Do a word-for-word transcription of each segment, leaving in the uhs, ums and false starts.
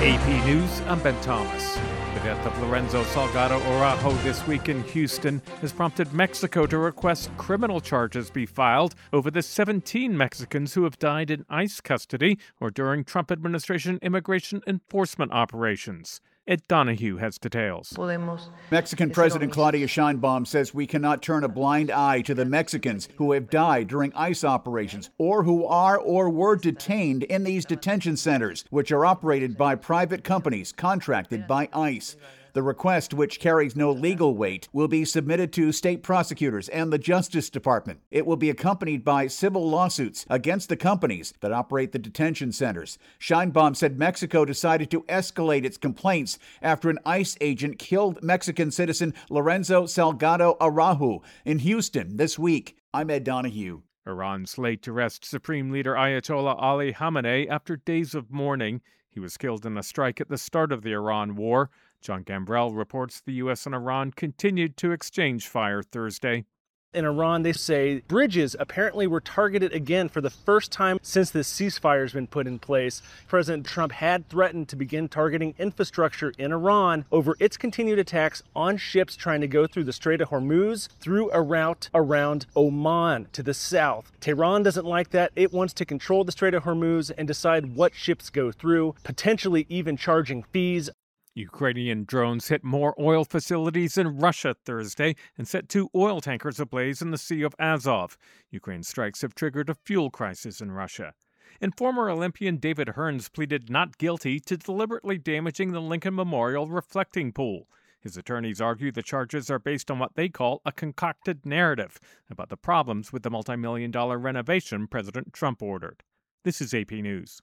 A P News, I'm Ben Thomas. The death of Lorenzo Salgado Araujo this week in Houston has prompted Mexico to request criminal charges be filed over the seventeen Mexicans who have died in ICE custody or during Trump administration immigration enforcement operations. Ed Donahue has details. Mexican President Claudia Sheinbaum says we cannot turn a blind eye to the Mexicans who have died during ICE operations or who are or were detained in these detention centers, which are operated by private companies contracted by ICE. The request, which carries no legal weight, will be submitted to state prosecutors and the Justice Department. It will be accompanied by civil lawsuits against the companies that operate the detention centers. Sheinbaum said Mexico decided to escalate its complaints after an ICE agent killed Mexican citizen Lorenzo Salgado Araujo in Houston this week. I'm Ed Donahue. Iran's late to arrest Supreme Leader Ayatollah Ali Khamenei after days of mourning. He was killed in a strike at the start of the Iran war. John Gambrell reports the U S and Iran continued to exchange fire Thursday. In Iran, they say bridges apparently were targeted again for the first time since this ceasefire has been put in place. President Trump had threatened to begin targeting infrastructure in Iran over its continued attacks on ships trying to go through the Strait of Hormuz through a route around Oman to the south. Tehran doesn't like that. It wants to control the Strait of Hormuz and decide what ships go through, potentially even charging fees. Ukrainian drones hit more oil facilities in Russia Thursday and set two oil tankers ablaze in the Sea of Azov. Ukraine's strikes have triggered a fuel crisis in Russia. And former Olympian David Hearns pleaded not guilty to deliberately damaging the Lincoln Memorial reflecting pool. His attorneys argue the charges are based on what they call a concocted narrative about the problems with the multi-million dollar renovation President Trump ordered. This is A P News.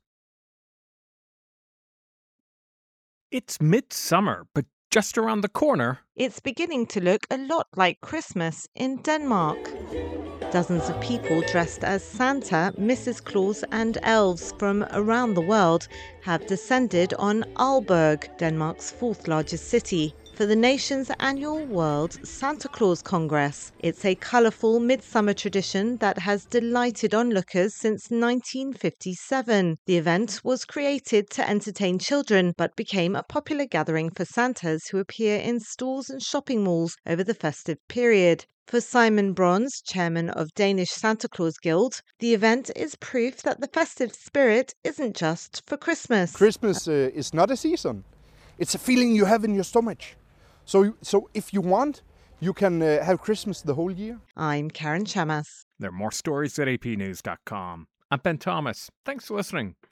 It's midsummer, but just around the corner, it's beginning to look a lot like Christmas in Denmark. Dozens of people dressed as Santa, Missus Claus and elves from around the world have descended on Aalborg, Denmark's fourth largest city, for the nation's annual World Santa Claus Congress. It's a colourful midsummer tradition that has delighted onlookers since nineteen fifty-seven. The event was created to entertain children, but became a popular gathering for Santas who appear in stores and shopping malls over the festive period. For Simon Brons, chairman of Danish Santa Claus Guild, the event is proof that the festive spirit isn't just for Christmas. Christmas uh, is not a season. It's a feeling you have in your stomach. So, so if you want, you can uh, have Christmas the whole year. I'm Karen Chamas. There are more stories at A P news dot com. I'm Ben Thomas. Thanks for listening.